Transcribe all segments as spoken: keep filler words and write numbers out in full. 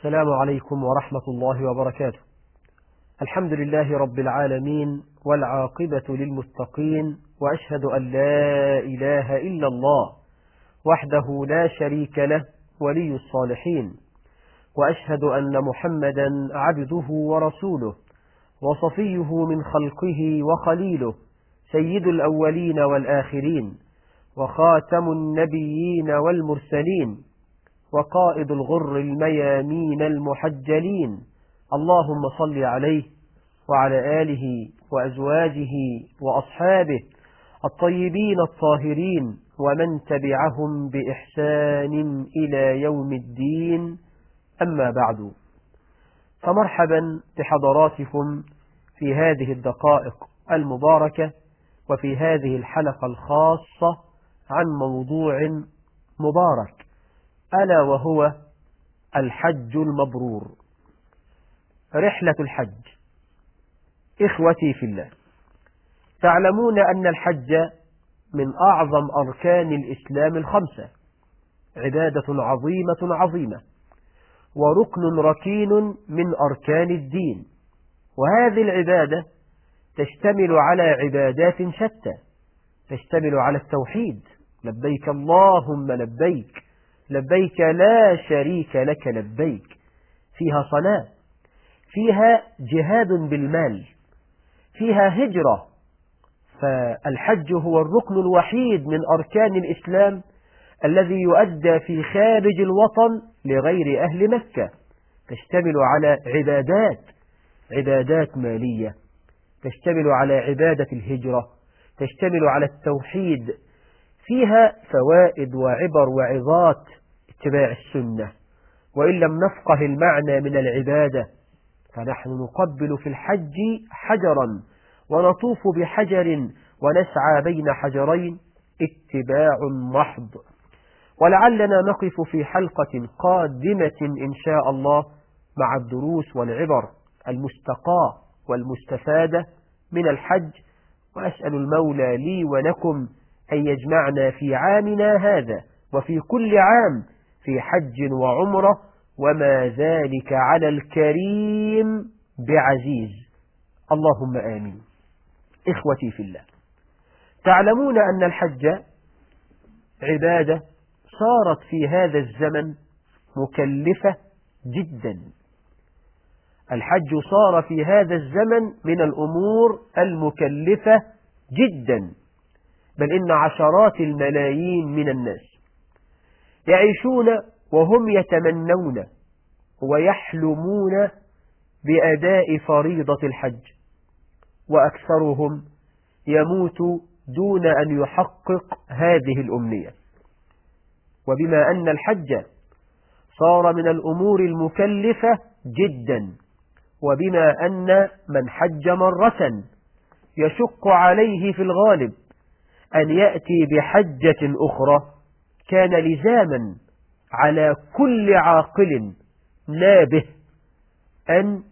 السلام عليكم ورحمة الله وبركاته. الحمد لله رب العالمين، والعاقبة للمتقين، وأشهد أن لا إله إلا الله وحده لا شريك له ولي الصالحين، وأشهد أن محمدا عبده ورسوله وصفيه من خلقه وخليله، سيد الأولين والآخرين، وخاتم النبيين والمرسلين، وقائد الغر الميامين المحجلين. اللهم صل عليه وعلى آله وأزواجه وأصحابه الطيبين الطاهرين، ومن تبعهم بإحسان إلى يوم الدين. أما بعد، فمرحبا بحضراتكم في هذه الدقائق المباركة، وفي هذه الحلقة الخاصة عن موضوع مبارك، ألا وهو الحج المبرور، رحلة الحج. إخوتي في الله، تعلمون أن الحج من أعظم أركان الإسلام الخمسة، عبادة عظيمة عظيمة، وركن ركين من أركان الدين. وهذه العبادة تشتمل على عبادات شتى، تشتمل على التوحيد، لبيك اللهم لبيك لبيك لا شريك لك لبيك. فيها صلاة، فيها جهاد بالمال، فيها هجرة. فالحج هو الركن الوحيد من أركان الإسلام الذي يؤدى في خارج الوطن لغير أهل مكة. تشتمل على عبادات عبادات مالية، تشتمل على عبادة الهجرة، تشتمل على التوحيد. فيها فوائد وعبر وعظات اتباع السنة. وإن لم نفقه المعنى من العبادة، فنحن نقبل في الحج حجرا ونطوف بحجر ونسعى بين حجرين، اتباع محض. ولعلنا نقف في حلقة قادمة إن شاء الله مع الدروس والعبر المستقاة والمستفادة من الحج. وأسأل المولى لي ولكم أن يجمعنا في عامنا هذا وفي كل عام في حج وعمرة، وما ذلك على الكريم بعزيز. اللهم آمين. إخوتي في الله، تعلمون أن الحج عبادة صارت في هذا الزمن مكلفة جدا. الحج صار في هذا الزمن من الأمور المكلفة جدا، بل إن عشرات الملايين من الناس يعيشون وهم يتمنون ويحلمون بأداء فريضة الحج، وأكثرهم يموت دون أن يحقق هذه الأمنية. وبما أن الحج صار من الأمور المكلفة جدا، وبما أن من حج مرة يشق عليه في الغالب أن يأتي بحجة أخرى، كان لزاما على كل عاقل نابه أن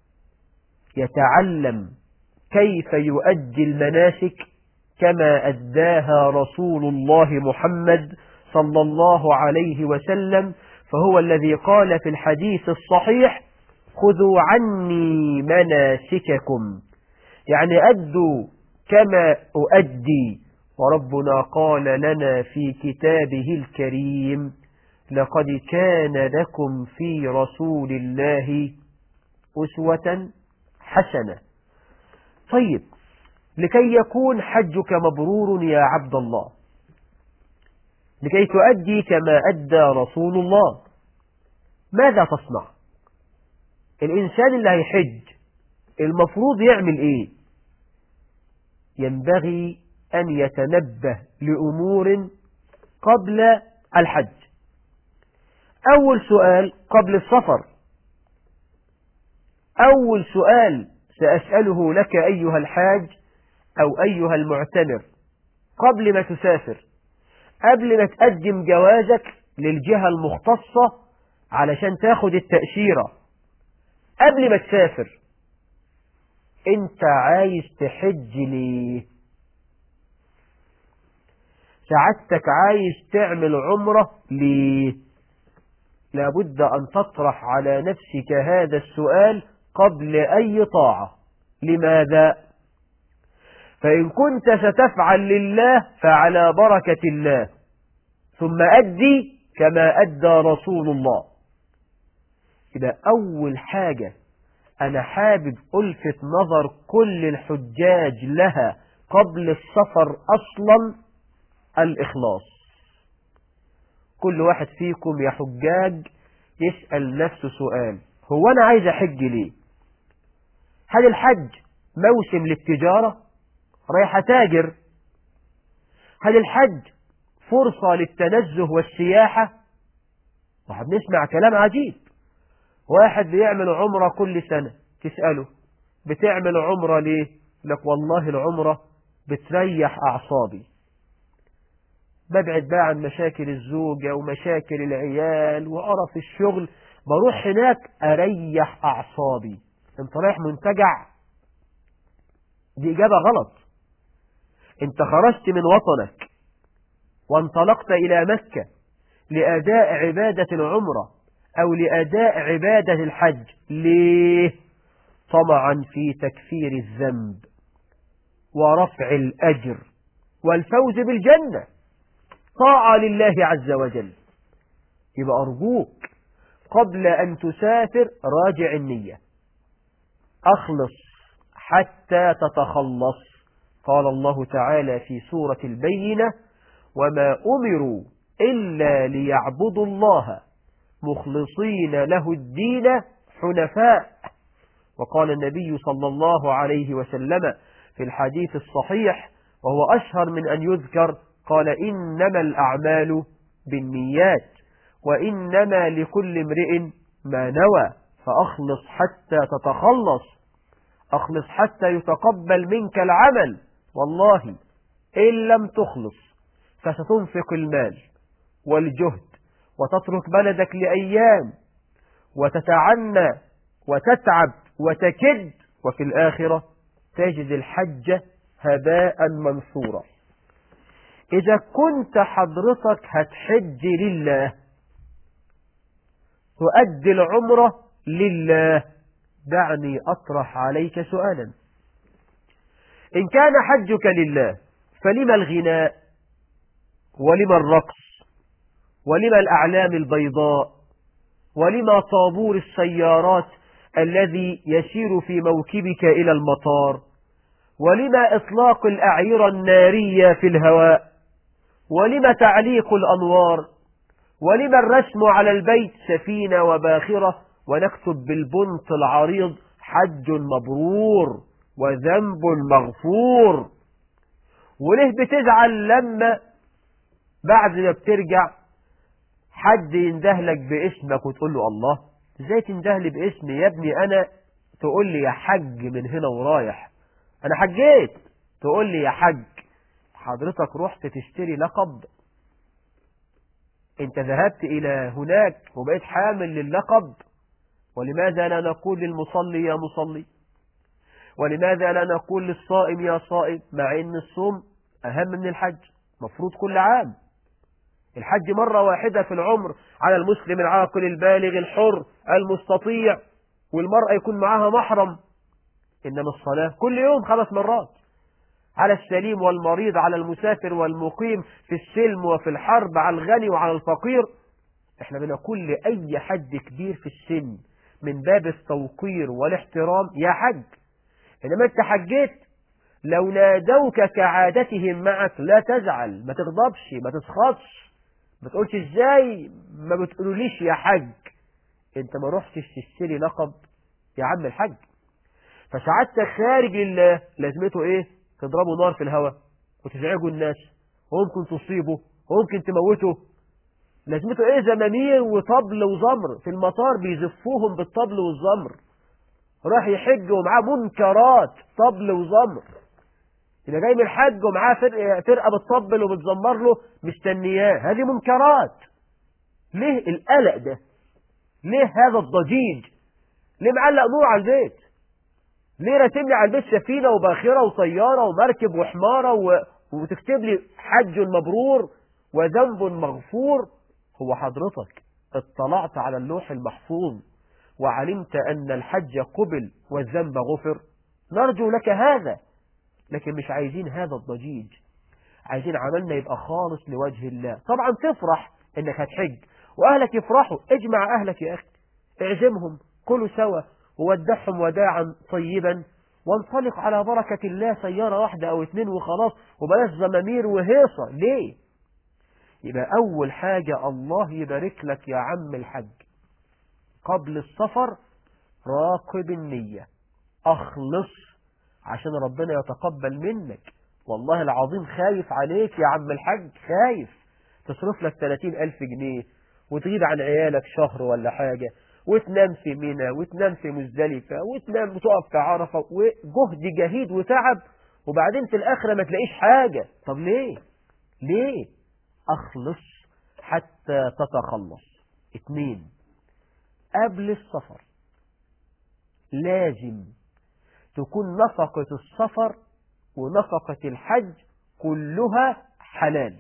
يتعلم كيف يؤدي المناسك كما أداها رسول الله محمد صلى الله عليه وسلم. فهو الذي قال في الحديث الصحيح: خذوا عني مناسككم، يعني أدوا كما أؤدي. وربنا قال لنا في كتابه الكريم: لقد كان لكم في رسول الله أسوة حسنة. طيب، لكي يكون حجك مبرور يا عبد الله، لكي تؤدي كما أدى رسول الله، ماذا تصنع؟ الإنسان اللي هيحج المفروض يعمل إيه؟ ينبغي أن يتنبه لأمور قبل الحج. أول سؤال قبل السفر، أول سؤال سأسأله لك أيها الحاج أو أيها المعتمر قبل ما تسافر، قبل ما تقدم جوازك للجهة المختصة علشان تاخد التأشيرة، قبل ما تسافر، أنت عايز تحج ليه؟ سعادتك عايز تعمل عمرة ليه؟ لابد أن تطرح على نفسك هذا السؤال قبل أي طاعة. لماذا؟ فإن كنت ستفعل لله فعلى بركة الله، ثم أدي كما أدى رسول الله. إذا أول حاجة أنا حابب ألفت نظر كل الحجاج لها قبل السفر أصلا الإخلاص. كل واحد فيكم يا حجاج يسأل نفسه سؤال: هو أنا عايز أحج ليه؟ هل الحج موسم للتجارة رايح تاجر؟ هل الحج فرصة للتنزه والسياحة؟ واحد نسمع كلام عجيب، واحد بيعمل عمرة كل سنة، تسأله بتعمل عمرة ليه؟ لك والله العمرة بتريح أعصابي، ببعد بقى عن مشاكل الزوجة ومشاكل العيال وقرف الشغل، بروح هناك أريح أعصابي. انت رايح منتجع؟ دي إجابة غلط. انت خرجت من وطنك وانطلقت إلى مكة لأداء عبادة العمرة أو لأداء عبادة الحج. ليه؟ طمعا في تكفير الذنب ورفع الأجر والفوز بالجنة، طاعة لله عز وجل. يبقى أرجوك قبل أن تسافر راجع النية، أخلص حتى تتخلص. قال الله تعالى في سورة البينة: وما أمروا إلا ليعبدوا الله مخلصين له الدين حنفاء. وقال النبي صلى الله عليه وسلم في الحديث الصحيح وهو أشهر من أن يذكر، قال: إنما الأعمال بالنيات وإنما لكل امرئ ما نوى، فأخلص حتى تتخلص، أخلص حتى يتقبل منك العمل. والله إن لم تخلص فستنفق المال والجهد وتترك بلدك لأيام وتتعنى وتتعب وتكد، وفي الآخرة تجد الحج هباء منثورا. إذا كنت حضرتك هتحج لله، تؤدي العمرة لله، دعني أطرح عليك سؤالا: إن كان حجك لله فلما الغناء ولما الرقص ولما الأعلام البيضاء ولما طابور السيارات الذي يسير في موكبك إلى المطار ولما إطلاق الأعيرة النارية في الهواء ولما تعليق الأنوار ولما الرسم على البيت سفينة وباخرة ونكتب بالبنط العريض حج مبرور وذنب مغفور؟ وليه بتزعل لما بعد ما بترجع حد يندهلك باسمك وتقول له الله ازاي تندهلي باسمي يا ابني؟ أنا تقول لي يا حج من هنا ورايح، أنا حجيت تقول لي يا حج. حضرتك رحت تشتري لقب؟ انت ذهبت إلى هناك وبقيت حامل للقب؟ ولماذا لا نقول للمصلي يا مصلي؟ ولماذا لا نقول للصائم يا صائم؟ مع ان الصوم أهم من الحج، مفروض كل عام. الحج مرة واحدة في العمر على المسلم العاقل البالغ الحر المستطيع، والمرأة يكون معها محرم. إنما الصلاة كل يوم خمس مرات، على السليم والمريض، على المسافر والمقيم، في السلم وفي الحرب، على الغني وعلى الفقير. احنا بنقول لأي حد كبير في السن من باب التوقير والاحترام يا حج. إنما انت حجيت لو نادوك كعادتهم معك لا تزعل، ما تغضبش، ما تسخطش، ما تقولش ازاي ما بتقولوليش يا حج. انت ما رحتش تشتري لقب يا عم الحج. فسعادتك خارج لله لازمته ايه؟ تضربوا نار في الهواء وتزعجوا الناس وممكن تصيبوا وممكن تموتوا. لازمته ايه زمامير وطبل وزمر في المطار بيزفوهم بالطبل والزمر؟ راح يحج ومعاه منكرات طبل وزمر. إذا جاي من الحج ومعاه فرقة, فرقة بتطبل وبتزمر له مستنياه، هذه منكرات. ليه القلق ده؟ ليه هذا الضجيج؟ ليه معلق نور على البيت؟ ليه راتب لي على البيت سفينة وباخرة وطيارة ومركب وحمارة و... وتكتب لي حج مبرور وذنب مغفور؟ هو حضرتك اطلعت على اللوح المحفوظ وعلمت أن الحج قبل والذنب غفر، نرجو لك هذا. لكن مش عايزين هذا الضجيج، عايزين عملنا يبقى خالص لوجه الله. طبعا تفرح انك هتحج واهلك يفرحوا، اجمع اهلك يا اخي، اعزمهم، كلوا سوا وودعهم وداعا طيبا، وانطلق على بركة الله، سيارة واحدة او اتنين وخلاص، وبلاش زمامير وهيصة. ليه؟ يبقى اول حاجة الله يبارك لك يا عم الحج قبل السفر، راقب النية، اخلص عشان ربنا يتقبل منك. والله العظيم خايف عليك يا عم الحج، خايف تصرف لك ثلاثين ألف جنيه وتغيب عن عيالك شهر ولا حاجة، وتنام في منى وتنام في مزدلفة وتنام وتقف في عرفة، وجهد جهيد وتعب، وبعدين في الآخرة ما تلاقيش حاجة. طب ليه؟ ليه؟ أخلص حتى تتخلص. اتنين، قبل السفر لازم تكون نفقة السفر ونفقة الحج كلها حلال.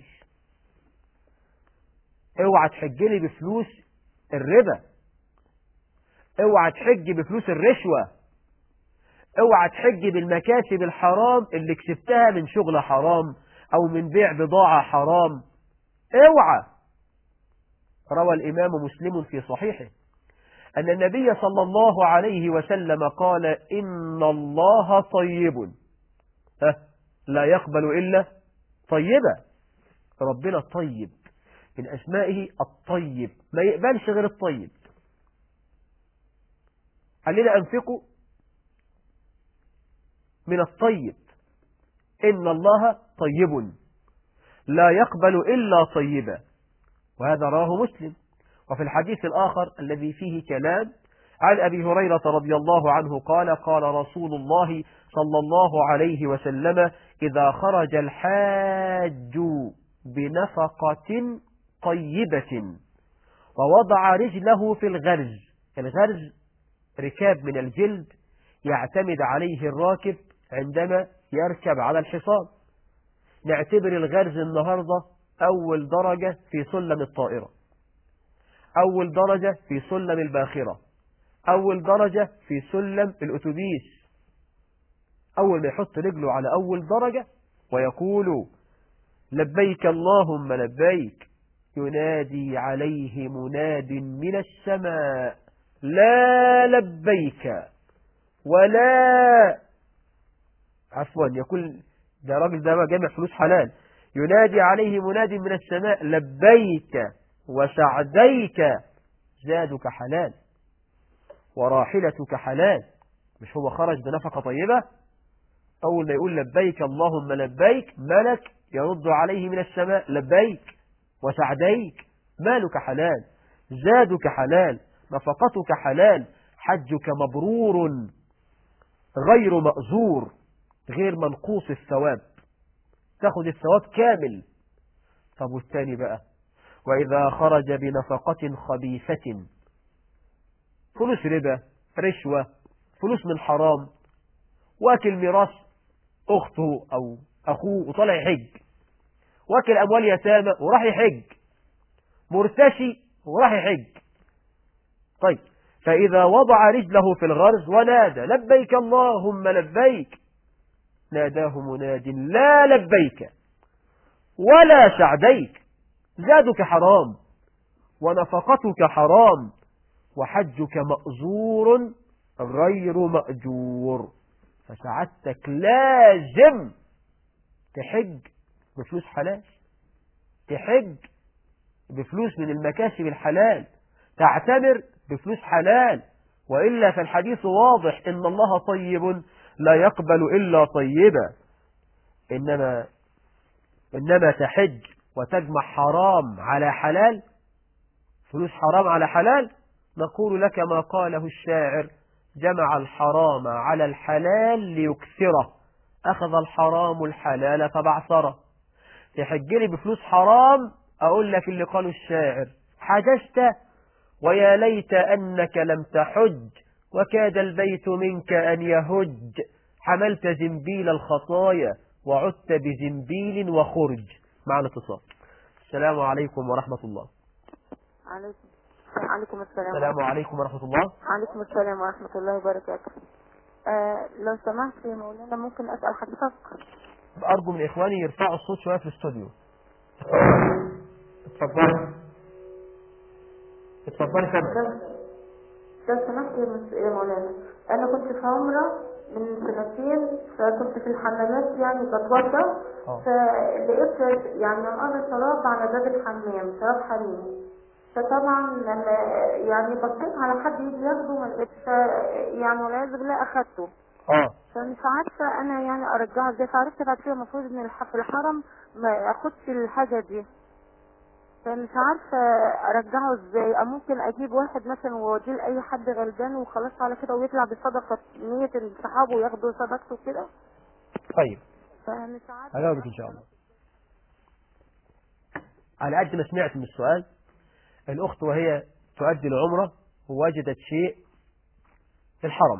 اوعى تحجلي بفلوس الربا، اوعى تحج بفلوس الرشوة، اوعى تحج بالمكاسب الحرام اللي كسبتها من شغل حرام او من بيع بضاعة حرام. اوعى. روى الامام مسلم في صحيحه ان النبي صلى الله عليه وسلم قال: ان الله طيب لا يقبل الا طيبا. ربنا طيب، من اسمائه الطيب، ما يقبلش غير الطيب. قال لنا انفقوا من الطيب، إن الله طيب لا يقبل إلا طيبا. وهذا رواه مسلم. وفي الحديث الآخر الذي فيه كلام عن أبي هريرة رضي الله عنه قال: قال رسول الله صلى الله عليه وسلم: إذا خرج الحاج بنفقة طيبة ووضع رجله في الغرز. الغرز ركاب من الجلد يعتمد عليه الراكب عندما يركب على الحصان. نعتبر الغرز النهاردة أول درجة في سلم الطائرة، أول درجة في سلم الباخرة، أول درجة في سلم الأتوبيس. أول ما يحط رجله على أول درجة ويقول: لبيك اللهم لبيك، ينادي عليه مناد من السماء: لا لبيك ولا عفوا يقول ده راجل ده جامع فلوس حلال، ينادي عليه مناد من السماء: لبيك وسعديك، زادك حلال وراحلتك حلال. مش هو خرج بنفقة طيبة؟ أول ما يقول لبيك اللهم لبيك، ملك يرد عليه من السماء: لبيك وسعديك، مالك حلال، زادك حلال، نفقتك حلال، حجك مبرور غير مأزور، غير منقوص الثواب، تاخد الثواب كامل. طب والثاني بقى: وإذا خرج بنفقة خبيثة، فلوس ربا، رشوة، فلوس من حرام، واكل ميراث أخته أو أخوه وطلع يحج، واكل أموال يتامى وراح يحج، مرتشي وراح يحج. طيب، فإذا وضع رجله في الغرز ونادى: لبيك اللهم لبيك، ناداه مناد: لا لبيك ولا سعديك، زادك حرام ونفقتك حرام وحجك مأزور غير مأجور. فسعادتك لازم تحج بفلوس حلال، تحج بفلوس من المكاسب الحلال، تعتمر بفلوس حلال، وإلا فالحديث واضح: إن الله طيب لا يقبل إلا طيبا. إنما إنما تحج وتجمع حرام على حلال، فلوس حرام على حلال، نقول لك ما قاله الشاعر: جمع الحرام على الحلال ليكثره، أخذ الحرام الحلال فبعثره. تحجلي بفلوس حرام، أقول لك اللي قاله الشاعر: حججت ويا ليت أنك لم تحج، وكاد البيت منك أن يهج، حملت زنبيل الخطايا وعدت بزنبيل وخرج. معنا اتصال. السلام عليكم ورحمة الله. عليكم عليكم السلام. السلام عليكم ورحمة الله. عليكم السلام ورحمة الله وبركاته. آه لو سمحت يا مولانا ممكن أسأل حضرتك؟ أرجو من إخواني يرفعوا الصوت شوية في الاستوديو. اتفضلي اتفضلي سامع. لو سمحت يا مولانا، أنا كنت في عمرة من سنتين، فكنت في الحمامات يعني بتوضى، فلقيت يعني نقر شراب على باب الحمام، شراب حريمي. فطبعا لما يعني بصيت على حد يجي ياخده ما لقيتش، يعني والعياذ بالله اخدته. اه فمش عارفه انا يعني ارجعه ازاي، فعرفت بعد كده المفروض ان في الحرم ما اخدش الحاجه دي، فمش عارفه ارجعه ازاي. او ممكن اجيب واحد مثلا واوديه لاي حد غلبان وخلاص على كده ويطلع بصدقه نيه صحابه وياخدوا صدقته كده. طيب فمش عارفه. هجاوبك ان شاء الله. على قد ما سمعت من السؤال، الأخت وهي تؤدي العمرة ووجدت شيء في الحرم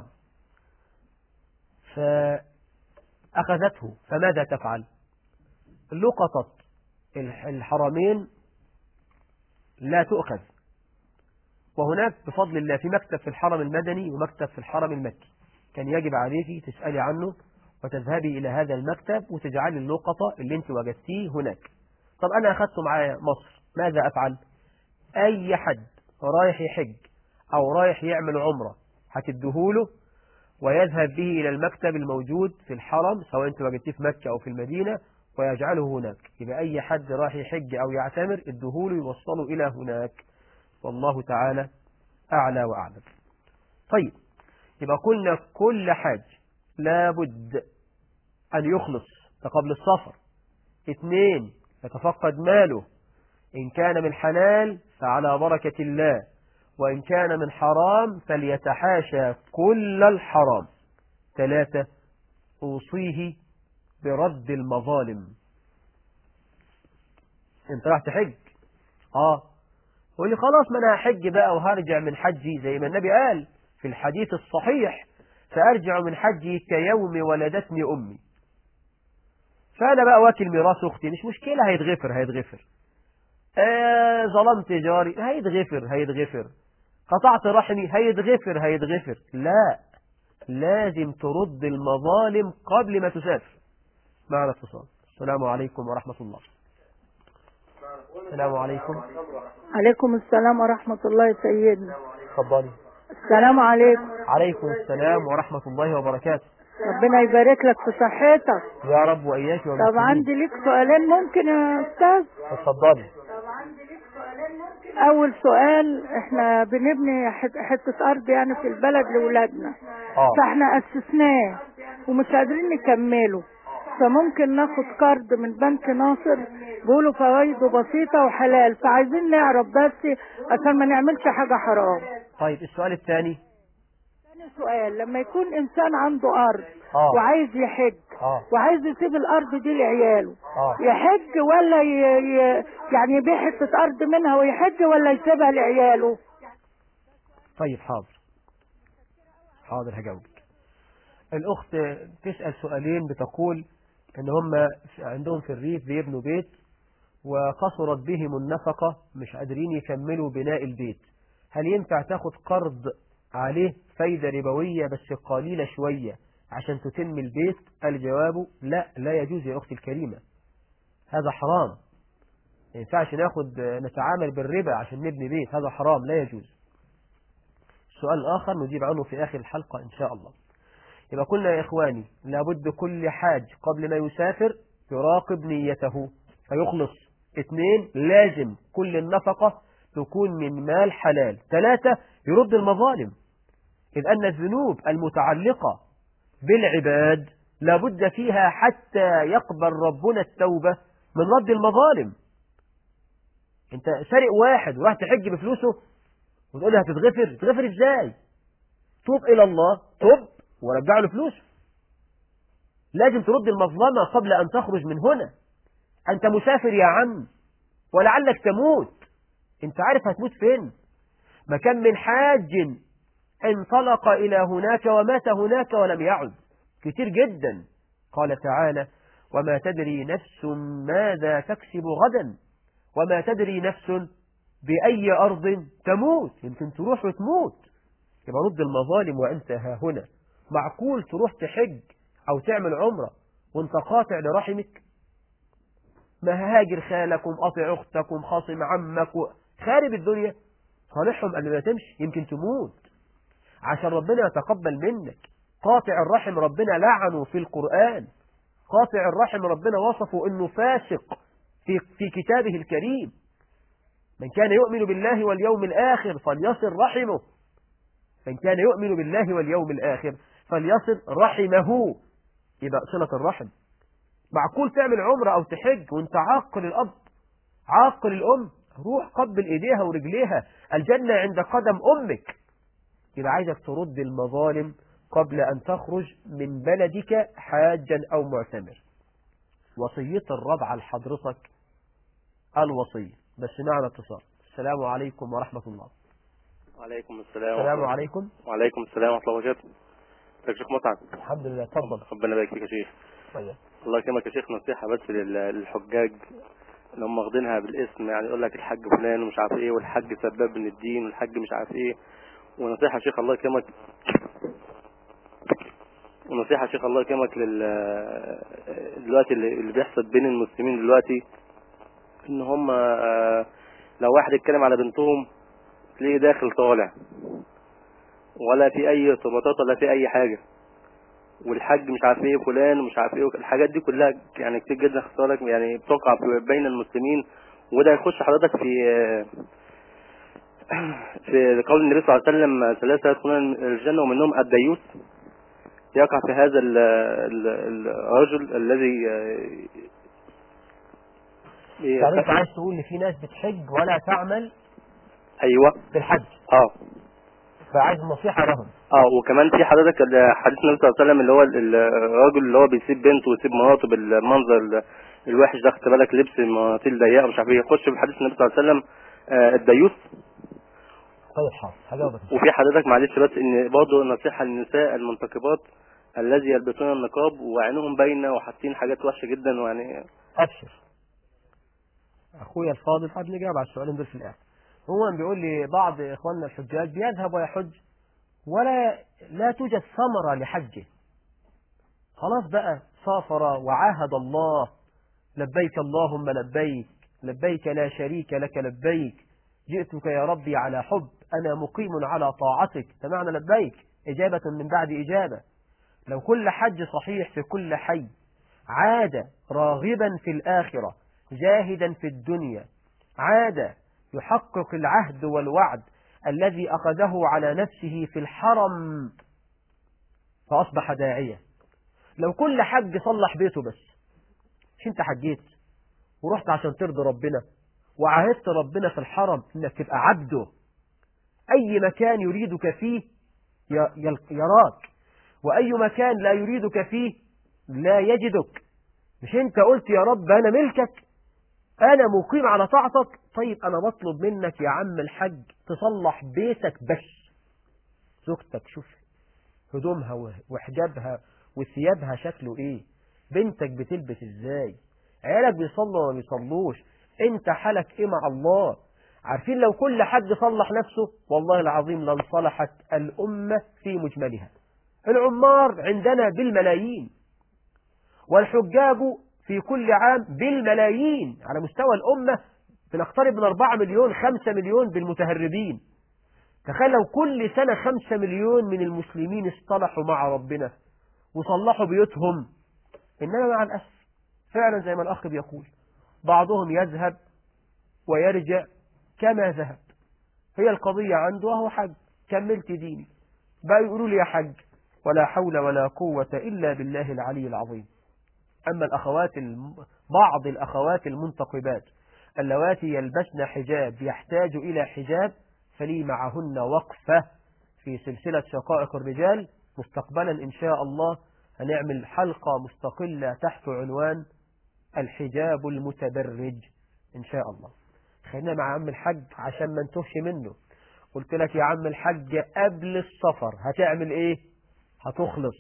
فأخذته، فماذا تفعل؟ لقطة الحرمين لا تؤخذ، وهناك بفضل الله في مكتب في الحرم المدني ومكتب في الحرم المكي، كان يجب عليك تسألي عنه وتذهبي إلى هذا المكتب وتجعلي اللقطة اللي انت وجدتيه هناك. طب أنا أخذته معايا مصر، ماذا أفعل؟ أي حد رايح يحج أو رايح يعمل عمرة هتدهوله ويذهب به إلى المكتب الموجود في الحرم، سواء انت وجدتيه في مكة أو في المدينة، ويجعله هناك. يبقى أي حد رايح يحج أو يعتمر ادهوله يوصله إلى هناك، والله تعالى أعلى وأعلم. طيب، يبقى قلنا كل حاج لابد أن يخلص قبل السفر. اثنين، يتفقد ماله، إن كان من حلال فعلى بركة الله، وإن كان من حرام فليتحاشى كل الحرام. ثلاثة، أوصيه برد المظالم. انت راح تحج، اه قول لي خلاص ما انا هحج بقى وهرجع من حجي زي ما النبي قال في الحديث الصحيح، فأرجع من حجي كيوم ولدتني أمي. فأنا بقى واكل ميراث أختي، مش مشكلة، هيتغفر هيتغفر. آه ظلمت جاري، هيتغفر هيتغفر. قطعت رحمي، هيتغفر هيتغفر. لا، لازم ترد المظالم قبل ما تسافر. معنا اتصال. السلام عليكم ورحمة الله. السلام عليكم. عليكم السلام ورحمة الله سيدنا. تفضلي. السلام عليكم. عليكم السلام ورحمة الله وبركاته. ربنا يبارك لك في صحتك يا رب وإياك والمسلمين. طب عندي لك سؤالين ممكن يا أستاذ؟ اتفضلي. أول سؤال، احنا بنبني حتة أرض يعني في البلد لأولادنا، اه فاحنا أسسناه ومش قادرين نكمله، فممكن ناخد قرض من بنك ناصر بيقولوا فوائده بسيطة وحلال، فعايزين نعرف بس عشان ما نعملش حاجة حرام. طيب السؤال الثاني. ثاني سؤال، لما يكون إنسان عنده أرض آه. وعايز يحج آه. وعايز يسيب الأرض دي لعياله، آه. يحج ولا ي... ي... يعني يبيع حتة أرض منها ويحج ولا يسيبها لعياله؟ طيب حاضر حاضر هجاوبك. الأخت تسأل سؤالين، بتقول إن هم عندهم في الريف بيبنوا بيت وقصرت بهم النفقة، مش قادرين يكملوا بناء البيت، هل ينفع تاخد قرض عليه فايدة ربوية بس قليلة شوية عشان تتم البيت؟ الجواب لا، لا يجوز يا أختي الكريمة، هذا حرام. ما ينفعش ناخد نتعامل بالربا عشان نبني بيت، هذا حرام لا يجوز. السؤال الآخر نجيب عنه في آخر الحلقة إن شاء الله. يبقى قلنا يا إخواني لابد كل حاج قبل ما يسافر يراقب نيته فيخلص. اثنين، لازم كل النفقة تكون من مال حلال. ثلاثة، يرد المظالم، إذ أن الذنوب المتعلقة بالعباد لابد فيها حتى يقبل ربنا التوبة من رد المظالم. انت سارق واحد وراح تحج بفلوسه وتقول له هتتغفر، تتغفر ازاي؟ توب إلى الله، توب ورجع له فلوسه. لازم ترد المظلمة قبل أن تخرج من هنا. أنت مسافر يا عم ولعلك تموت، أنت عارف هتموت فين؟ ما كان من حاج انطلق إلى هناك ومات هناك ولم يعد، كتير جدا. قال تعالى وما تدري نفس ماذا تكسب غدا وما تدري نفس بأي أرض تموت، يمكن تروح وتموت، يبقى رد المظالم وأنت ها هنا. معقول تروح تحج أو تعمل عمرة وانت قاطع لرحمك؟ ما هاجر خالك ومقاطع أختك ومخاصم عمك خارب الدنيا، صالحهم قبل ما تمشي يمكن تموت عشان ربنا يتقبل منك. قاطع الرحم ربنا لعنه في القرآن، قاطع الرحم ربنا وصفه انه فاسق في في كتابه الكريم. من كان يؤمن بالله واليوم الآخر فليصل رحمه، من كان يؤمن بالله واليوم الآخر فليصل رحمه، يبقى صلة الرحم. معقول تعمل عمرة أو تحج وانت عاقل الأب عاقل الأم؟ روح قبل إيديها ورجليها، الجنة عند قدم أمك. يبقى عايزك ترد المظالم قبل أن تخرج من بلدك حاجا أو معتمر. وصية الرابعة لحضرتك الوصية، بس معنا اتصال. السلام عليكم ورحمة الله. وعليكم السلام. السلام عليكم. وعليكم السلام ورحمة الله وبركاته. ازيك يا شيخ مطعم؟ الحمد لله، اتفضل. ربنا يبارك فيك يا شيخ. طيب. الله يكرمك يا شيخ، نصيحة بس للحجاج اللي هم واخدينها بالاسم، يعني يقول لك الحج فلان ومش عارف ايه، والحج سباب من الدين، والحج مش عارف ايه. ونصيحة يا شيخ الله يكرمك ونصيحة يا شيخ الله يكرمك لل دلوقتي اللي بيحصل بين المسلمين دلوقتي، ان هم لو واحد يتكلم على بنتهم تلاقيه داخل طالع، ولا في اي ارتباطات ولا في اي حاجة، والحج مش عارف ايه فلان ومش عارف ايه. الحاجات دي كلها يعني كتير جدا خسارة يعني بتقع بين المسلمين. وده يخش حضرتك في في قول النبي صلى الله عليه وسلم ثلاثة يدخلون الجنة ومنهم الديوث. يقع في هذا الرجل الذي يعني انت عايز تقول ان في ناس بتحج ولا تعمل ايوه في الحج، اه فعايز نصيحة لهم. اه وكمان في حضرتك حديث النبي صلى الله عليه وسلم اللي هو الراجل اللي هو بيسيب بنته ويسيب مراته بالمنظر الوحش ده، خدت بالك، لبس مناطيل ضيقه مش عارف ايه، يخش في حديث النبي صلى الله عليه وسلم آه الديوث. طيب حاضر هجاوبك. وفي حضرتك معلش بس ان برضه نصيحه للنساء المنتقبات الذي يلبسون النقاب وعينهم باينه وحاطين حاجات وحشه جدا، ويعني ابشر اخويا الفاضل، حابب نجاوب على السؤالين دول في الاخر. هو بيقول لي بعض اخواننا الحجاج بيذهب ويحج ولا لا توجد ثمرة لحجه، خلاص بقى سافر وعاهد الله، لبيك اللهم لبيك، لبيك لا شريك لك لبيك، جئتك يا ربي على حب، أنا مقيم على طاعتك، سمعنا لبيك إجابة من بعد إجابة. لو كل حج صحيح في كل حي، عاد راغبا في الآخرة جاهدا في الدنيا، عاد يحقق العهد والوعد الذي أخذه على نفسه في الحرم فأصبح داعية. لو كل حج صلح بيته بس، مش انت حجيت ورحت عشان ترضي ربنا وعاهدت ربنا في الحرم انك تبقى عبده، اي مكان يريدك فيه يراك، واي مكان لا يريدك فيه لا يجدك. مش انت قلت يا رب انا ملكك، انا مقيم على طاعتك؟ طيب انا بطلب منك يا عم الحج تصلح بيتك بس، زوجتك شوف هدومها وحجابها وثيابها شكله ايه، بنتك بتلبس ازاي، عيالك بيصلوا وما بيصلوش، انت حالك ايه مع الله. عارفين لو كل حد صلح نفسه والله العظيم لانصلحت الأمة في مجملها. العمار عندنا بالملايين، والحجاج في كل عام بالملايين، على مستوى الأمة بنقترب من أربعة مليون خمسة مليون بالمتهربين. تخيل لو كل سنة خمسة مليون من المسلمين اصطلحوا مع ربنا وصلحوا بيوتهم. إنما مع الأسف فعلا زي ما الأخ بيقول، بعضهم يذهب ويرجع كما ذهب، هي القضية عنده وهو حج، كملت ديني بقى يقولوا لي يا حج، ولا حول ولا قوة إلا بالله العلي العظيم. أما الأخوات الم... بعض الأخوات المنتقبات اللواتي يلبسن حجاب يحتاج إلى حجاب، فلي معهن وقفة في سلسلة شقائق الرجال مستقبلا إن شاء الله. هنعمل حلقة مستقلة تحت عنوان الحجاب المتبرج إن شاء الله. خلينا مع عم الحج عشان ما نتوهش منه. قلت لك يا عم الحج قبل السفر هتعمل ايه؟ هتخلص.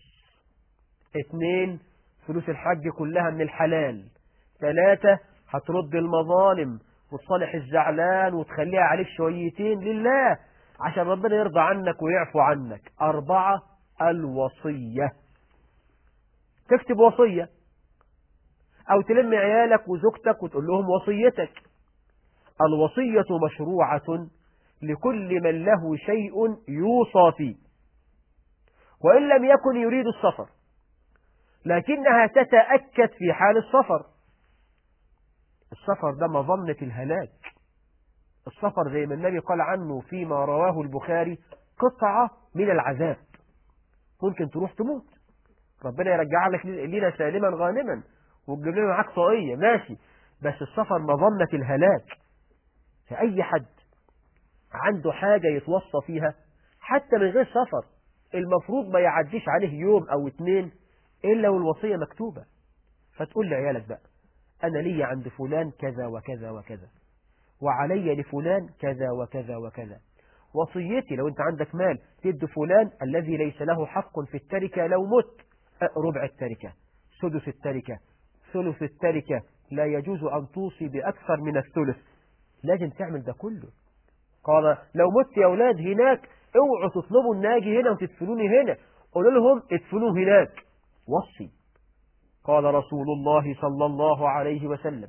اتنين، فلوس الحج كلها من الحلال. ثلاثة، هترد المظالم وتصالح الزعلان وتخليها عليك شويتين لله عشان ربنا يرضى عنك ويعفو عنك. أربعة، الوصية. تكتب وصية أو تلم عيالك وزوجتك وتقول لهم وصيتك. الوصية مشروعة لكل من له شيء يوصى فيه وإن لم يكن يريد السفر، لكنها تتأكد في حال السفر. السفر ده مظنة الهلاك. السفر زي ما النبي قال عنه فيما رواه البخاري قطعة من العذاب، ممكن تروح تموت، ربنا يرجع لك لنا سالما غانما وتجيب لنا معاك طاقية ماشي، بس السفر مظنة الهلاك. فأي حد عنده حاجة يتوصى فيها حتى من غير سفر المفروض ما يعديش عليه يوم أو اتنين إلا والوصية مكتوبة. فتقول لعيالك بقى أنا لي عند فلان كذا وكذا وكذا، وعلي لفلان كذا وكذا وكذا. وصيتي لو أنت عندك مال تد فلان الذي ليس له حق في التركة لو مت، ربع التركة، سدس التركة، ثلث التركة، لا يجوز أن توصي بأكثر من الثلث. لازم تعمل ده كله. قال لو مت يا أولاد هناك اوعوا تطلبوا الناجي هنا وتدفنوني هنا، قولوا لهم ادفنوه هناك. وصي. قال رسول الله صلى الله عليه وسلم